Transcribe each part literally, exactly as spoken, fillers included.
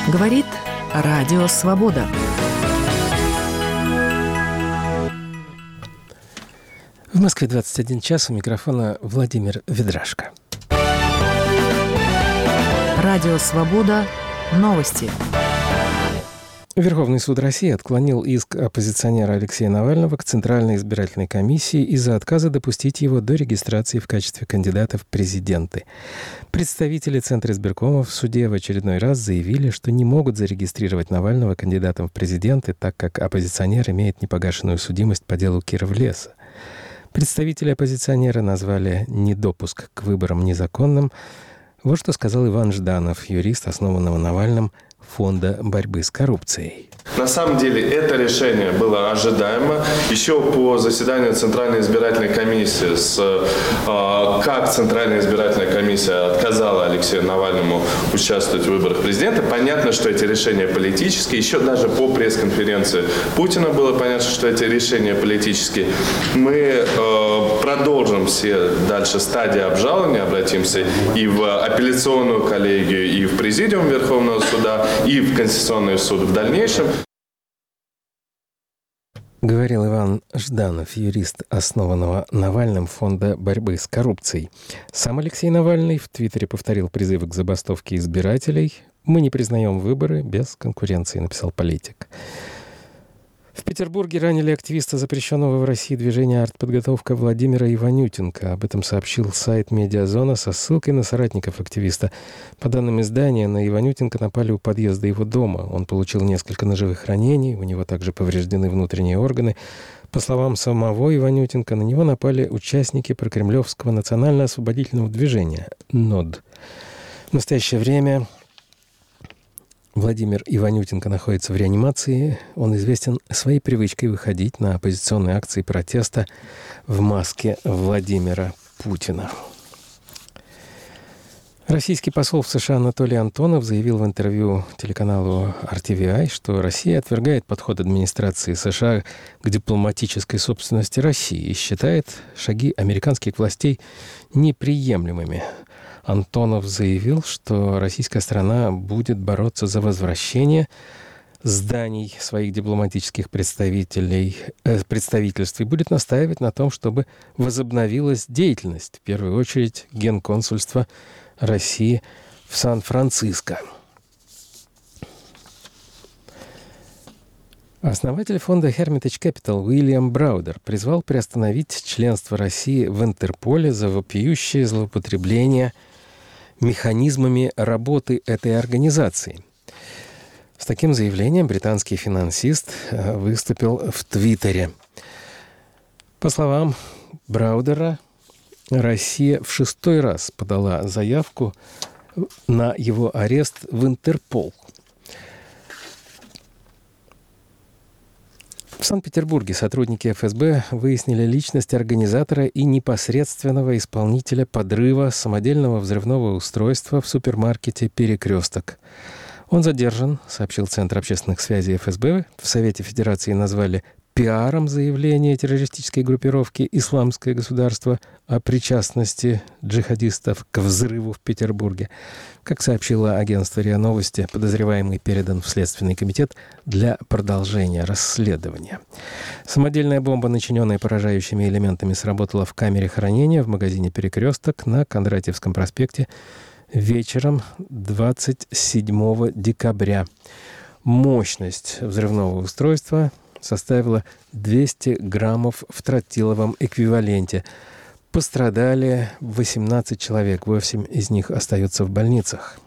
Говорит Радио Свобода. В Москве двадцать один час, у микрофона Владимир Ведрашко. Радио Свобода. Новости. Верховный суд России отклонил иск оппозиционера Алексея Навального к Центральной избирательной комиссии из-за отказа допустить его до регистрации в качестве кандидата в президенты. Представители Центра избиркома в суде в очередной раз заявили, что не могут зарегистрировать Навального кандидатом в президенты, так как оппозиционер имеет непогашенную судимость по делу Кировлеса. Представители оппозиционера назвали недопуск к выборам незаконным. Вот что сказал Иван Жданов, юрист, основанного Навальным Фонда борьбы с коррупцией. На самом деле это решение было ожидаемо. Еще по заседанию Центральной избирательной комиссии, с, э, как Центральная избирательная комиссия отказала Алексею Навальному участвовать в выборах президента, понятно, что эти решения политические. Еще даже по пресс-конференции Путина было понятно, что эти решения политические. Мы э, продолжим все дальше стадии обжалования, обратимся и в апелляционную коллегию, и в президиум Верховного суда, и в Конституционный суд в дальнейшем. Говорил Иван Жданов, юрист, основанного Навальным Фонда борьбы с коррупцией. Сам Алексей Навальный в Твиттере повторил призывы к забастовке избирателей. «Мы не признаем выборы без конкуренции», написал политик. В Петербурге ранили активиста запрещенного в России движения «Артподготовка» Владимира Иванютенко. Об этом сообщил сайт «Медиазона» со ссылкой на соратников активиста. По данным издания, на Иванютенко напали у подъезда его дома. Он получил несколько ножевых ранений, у него также повреждены внутренние органы. По словам самого Иванютенко, на него напали участники прокремлевского национально-освободительного движения НОД. В настоящее время Владимир Иванютенко находится в реанимации. Он известен своей привычкой выходить на оппозиционные акции протеста в маске Владимира Путина. Российский посол в США Анатолий Антонов заявил в интервью телеканалу эр ти ви ай, что Россия отвергает подход администрации США к дипломатической собственности России и считает шаги американских властей неприемлемыми. Антонов заявил, что российская страна будет бороться за возвращение зданий своих дипломатических представителей, э, представительств и будет настаивать на том, чтобы возобновилась деятельность, в первую очередь, Генконсульства России в Сан-Франциско. Основатель фонда Hermitage Capital Уильям Браудер призвал приостановить членство России в Интерполе за вопиющее злоупотребление механизмами работы этой организации. С таким заявлением британский финансист выступил в Твиттере. По словам Браудера, Россия в шестой раз подала заявку на его арест в Интерпол. В Санкт-Петербурге сотрудники эф эс бэ выяснили личность организатора и непосредственного исполнителя подрыва самодельного взрывного устройства в супермаркете «Перекресток». Он задержан, сообщил Центр общественных связей эф эс бэ. В Совете Федерации назвали пиаром заявление террористической группировки «Исламское государство» о причастности джихадистов к взрыву в Петербурге. Как сообщило агентство РИА Новости, подозреваемый передан в Следственный комитет для продолжения расследования. Самодельная бомба, начиненная поражающими элементами, сработала в камере хранения в магазине «Перекресток» на Кондратьевском проспекте вечером двадцать седьмого декабря. Мощность взрывного устройства составила двести граммов в тротиловом эквиваленте. Пострадали восемнадцать человек, восемь из них остаются в больницах.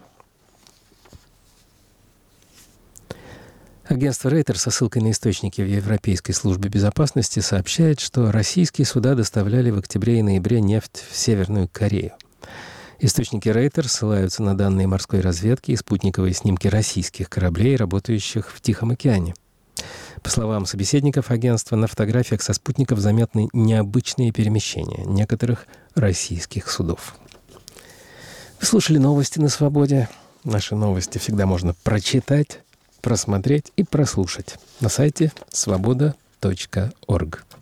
Агентство Рейтер со ссылкой на источники в Европейской службе безопасности сообщает, что российские суда доставляли в октябре и ноябре нефть в Северную Корею. Источники Рейтер ссылаются на данные морской разведки и спутниковые снимки российских кораблей, работающих в Тихом океане. По словам собеседников агентства, на фотографиях со спутников заметны необычные перемещения некоторых российских судов. Вы слушали новости на свободе. Наши новости всегда можно прочитать, просмотреть и прослушать на сайте свобода точка орг.